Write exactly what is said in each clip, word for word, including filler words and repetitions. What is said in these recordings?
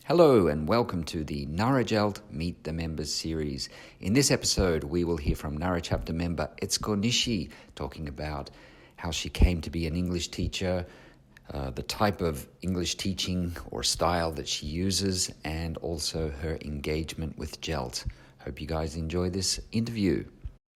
Hello and welcome to the Nara Gelt Meet the Members series. In this episode, we will hear from Nara chapter member Etsuko Nishi talking about how she came to be an English teacher, uh, the type of English teaching or style that she uses, and also her engagement with Gelt. Hope you guys enjoy this interview.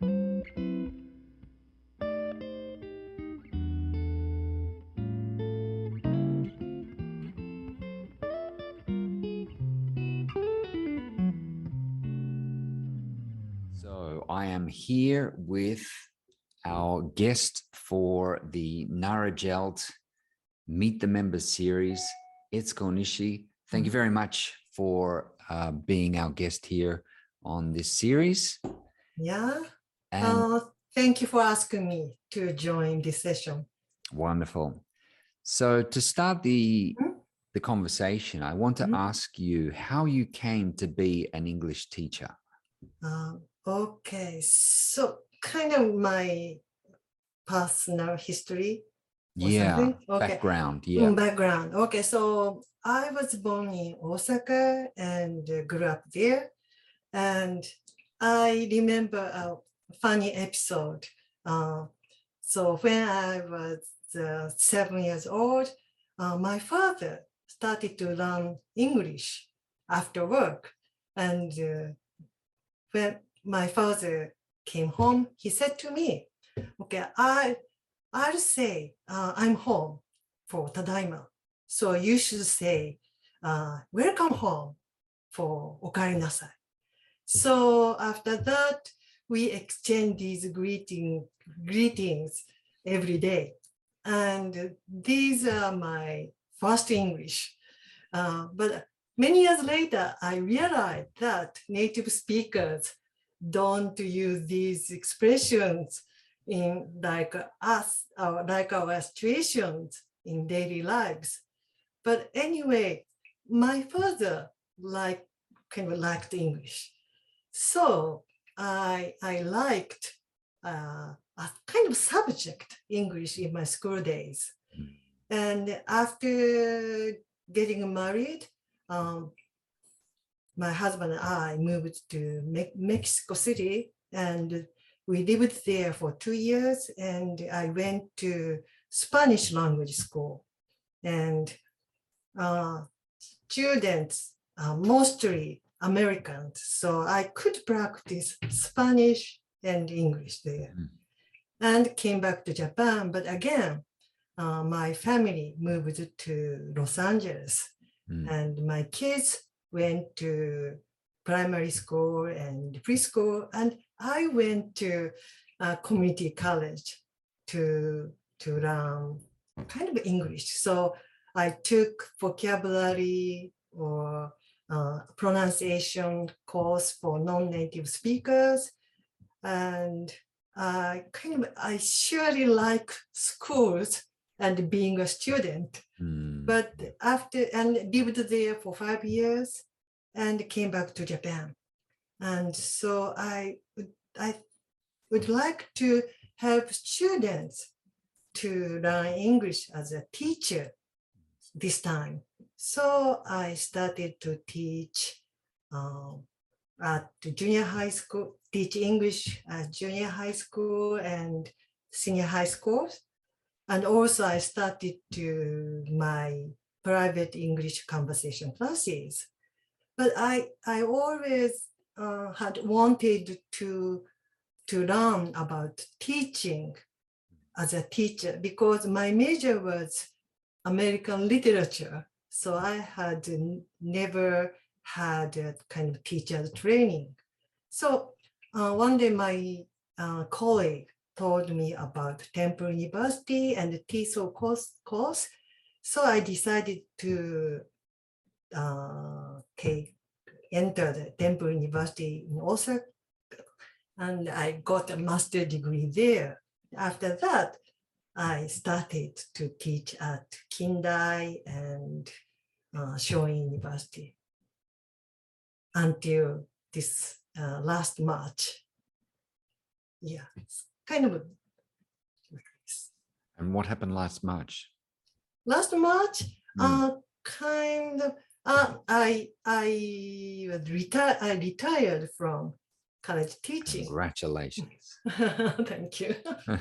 So I am here with our guest for the Nara Gelt Meet the Members series, Etsuko Nishi. Thank you very much for uh, being our guest here on this series. Yeah. And Uh, thank you for asking me to join this session. wonderful. So to start the Hmm? the conversation, I want to Mhm. ask you how you came to be an English teacher. Uh, okay, so kind of my personal history or Yeah, something. Okay. background. Mm, Yeah. background. Okay, so I was born in Osaka and uh, grew up there. And I remember a funny episode. Uh, so when I was uh, seven years old, uh, my father started to learn English after work. And uh, when my father came home, he said to me, okay, I, I'll say uh, I'm home for Tadaima. So you should say, uh, welcome home for Okari Nasai. So after that, we exchange these greeting, greetings every day. And these are my first English. Uh, but many years later, I realized that native speakers don't use these expressions in like us, or like our situations in daily lives. But anyway, my father like kind of liked English. So I, I liked uh, a kind of subject, English, in my school days. And after getting married, um, my husband and I moved to Me- Mexico City, and we lived there for two years. And I went to Spanish language school. And uh, students are mostly Americans, so I could practice Spanish and English there. Mm. And came back to Japan, but again, uh, my family moved to Los Angeles, Mm. and my kids went to primary school and preschool, and I went to uh, community college to, to learn kind of English. So I took vocabulary or uh, pronunciation course for non-native speakers. And I kind of, I surely like schools and being a student. Mm. But after, and lived there for five years and came back to Japan. And so I would, I would like to help students to learn English as a teacher this time. So I started to teach um, at the junior high school, teach English at junior high school and senior high schools. And also I started to my private English conversation classes. But I, I always uh, had wanted to, to learn about teaching as a teacher because my major was American literature. So I had never had a kind of teacher training. So uh, one day my uh, colleague told me about Temple University and the T S O L course, course. So I decided to uh, take, enter the Temple University in Osaka, and I got a master's degree there. After that, I started to teach at Kindai and uh, Shoin University until this uh, last March. Yeah, it's kind of. And what happened last March? Last March, Mm. uh, kind of, uh, I I was reti- I retired from college teaching. Congratulations. Thank you.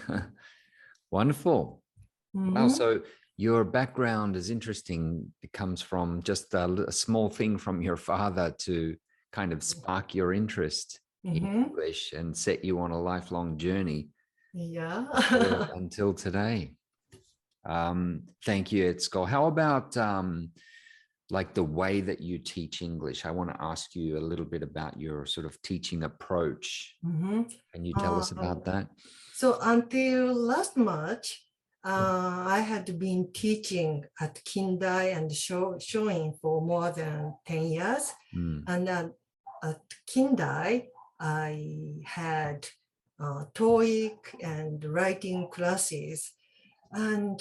Wonderful. Wow. Mhm. So your background is interesting. It comes from just a, a small thing from your father to kind of spark your interest in Mhm. English and set you on a lifelong journey Yeah. until, until today. Um, thank you, Etsko. How about um, like the way that you teach English? I want to ask you a little bit about your sort of teaching approach. Mhm. Can you tell us Um, about that? So until last March, uh, I had been teaching at Kindai and show, showing for more than ten years. Mm. And then at Kindai, I had uh, TOEIC and writing classes. And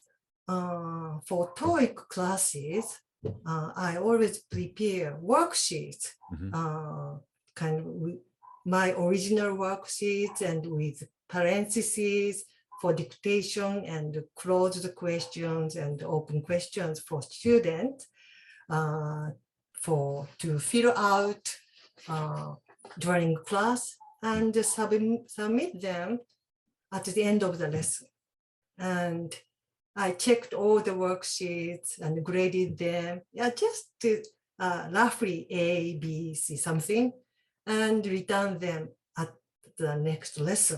uh, for TOEIC classes, uh, I always prepare worksheets, Mhm. uh, kind of with my original worksheets and with parentheses for dictation and closed questions and open questions for students uh, for to fill out uh, during class and submit, submit them at the end of the lesson. And I checked all the worksheets and graded them, yeah, just to, uh, roughly A, B, C, something, and return them at the next lesson.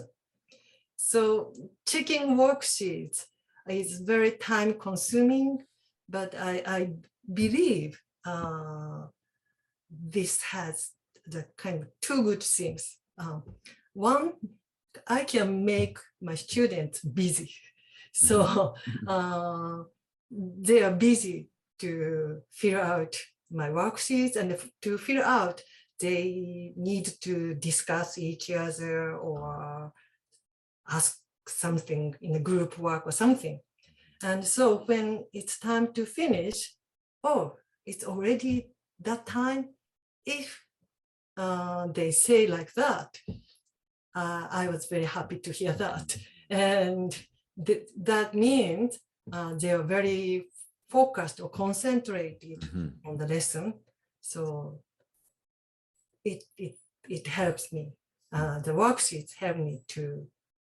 So checking worksheets is very time consuming, but I, I believe uh, this has the kind of two good things. Um, one, I can make my students busy. So uh, they are busy to fill out my worksheets, and to fill out, they need to discuss each other or ask something in a group work or something. And so when it's time to finish, oh, it's already that time. If uh, they say like that, uh, I was very happy to hear that. And th- that means uh, they are very focused or concentrated Mhm. on the lesson. So it, it, it helps me. Uh, the worksheets help me to,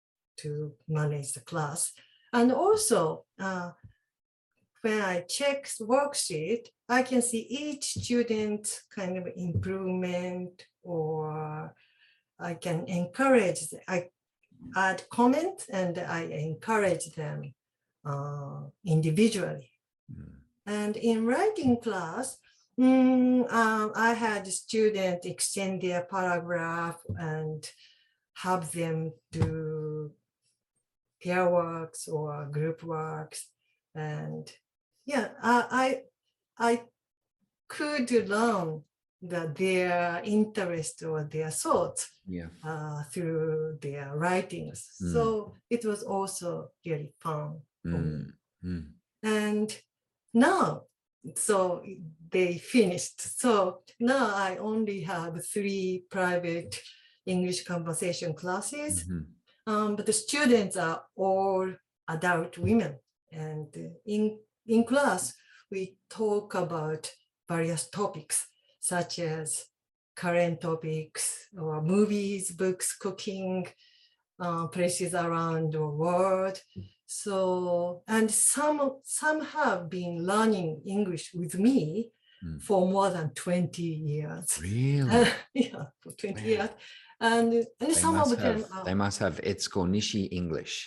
to manage the class. And also, uh, when I check the worksheet, I can see each student kind of improvement, or I can encourage, I add comment and I encourage them uh, individually. Mm. And in writing class, mm, um, I had students extend their paragraph and have them do pair works or group works. And yeah, I, I, I could learn that their interest or their thoughts Yeah. uh, through their writings. Mm. So it was also really fun for me. Mm. Mm. And now, so they finished. So now I only have three private English conversation classes, Mhm. um, but the students are all adult women. And in, in class, we talk about various topics, such as current topics or movies, books, cooking, uh, places around the world. So, and some, some have been learning English with me Mm. for more than twenty years. Really? Yeah, for twenty Wow. years. And, and They some must of them have, are, they must have Etsuko Nishi English.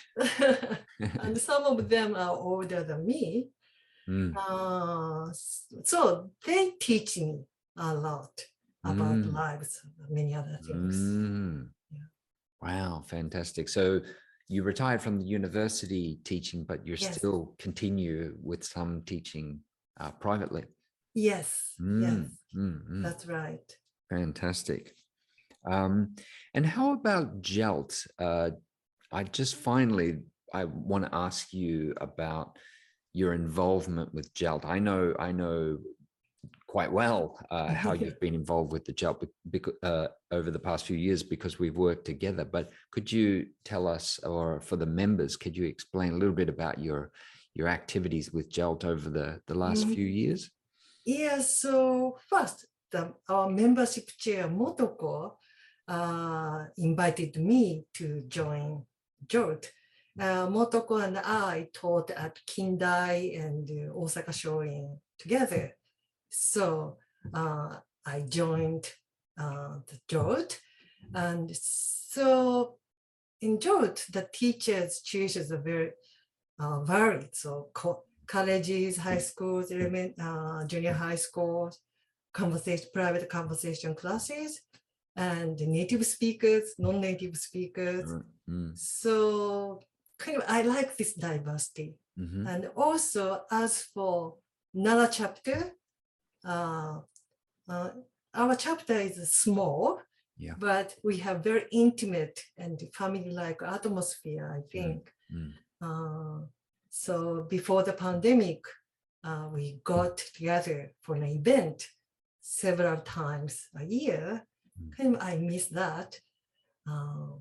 and some of them are older than me. Mm. Uh, so they teach me a lot about Mm. lives, many other things. Mm. Yeah. Wow, fantastic. So you retired from the university teaching, but you Yes. still continue with some teaching uh, privately. Yes, Mm. yes, Mm. Mm. that's right. Fantastic. Um, and how about Gelt? Uh, I just finally, I want to ask you about your involvement with Gelt. I know, I know quite well uh, how you've been involved with the Gelt uh, over the past few years because we've worked together. But could you tell us, or for the members, could you explain a little bit about your your activities with Gelt over the the last Mhm. few years? Yeah, so first, the, our membership chair, Motoko, uh, invited me to join Jolt. Uh, Motoko and I taught at Kindai and uh, Osaka Shorin together. So uh, I joined uh, the Jolt. And so in Jolt, the teachers' choices are very uh, varied. So co- colleges, high schools, element, uh, junior high schools, conversation, private conversation classes, and native speakers, non-native speakers. Mm. So kind of, I like this diversity. Mm-hmm. And also, as for Nara chapter, uh, uh, our chapter is small, Yeah. but we have very intimate and family-like atmosphere, I think. Mm. Uh, so before the pandemic, uh, we got together for an event several times a year. Mm. Kind of, I miss that. Uh,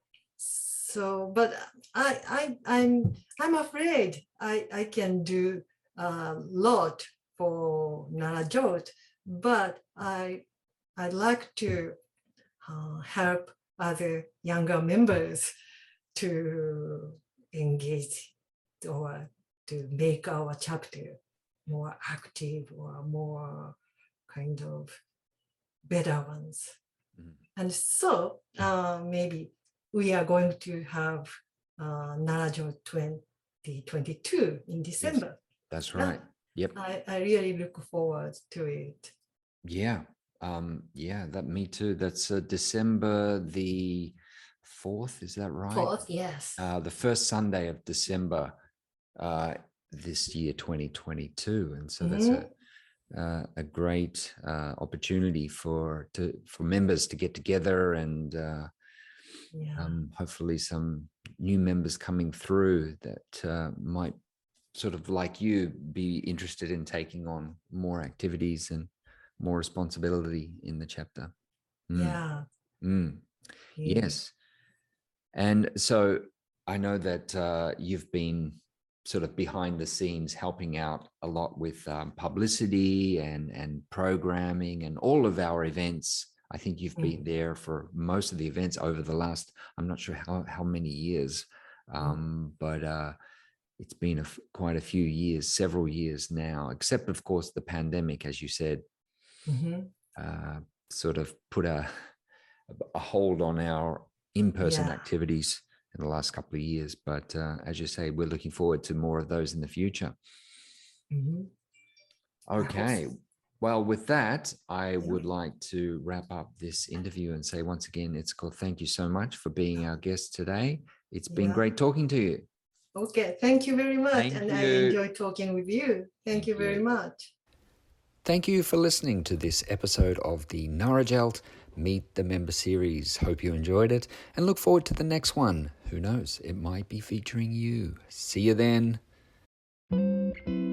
so, but I, I, I'm, I'm afraid I, I can do a lot for Nara Jolt, but I, I like to uh, help other younger members to engage or to make our chapter more active or more kind of better ones. Mm. And so uh, maybe we are going to have uh, Narajo twenty twenty-two in December. Yes, that's right. Yep. I, I really look forward to it. Yeah. Um, yeah, that me too. That's uh, December the fourth, is that right? Fourth, yes. Uh, the first Sunday of December uh, this year, twenty twenty-two. And so that's Mhm. a uh, a great uh, opportunity for to for members to get together and uh, Yeah. um, hopefully some new members coming through that uh, might sort of like you be interested in taking on more activities and more responsibility in the chapter. Mm. Yeah. Mm. Yeah. Yes. And so I know that uh, you've been sort of behind the scenes helping out a lot with um, publicity and, and programming and all of our events. I think you've been Mm. there for most of the events over the last, I'm not sure how, how many years, um, mm. but uh, it's been a, quite a few years, several years now, except of course the pandemic, as you said, mm-hmm. uh, sort of put a, a hold on our in-person yeah. activities in the last couple of years. But uh, as you say, we're looking forward to more of those in the future. Mm-hmm. Okay. Well, with that, I yeah. would like to wrap up this interview and say once again, Itsuko, thank you so much for being our guest today. It's been yeah. great talking to you. Okay, thank you very much. Thank and you. I enjoyed talking with you. Thank, thank you very you. much. Thank you for listening to this episode of the Narajelt Meet the Member series. Hope you enjoyed it and look forward to the next one. Who knows, it might be featuring you. See you then.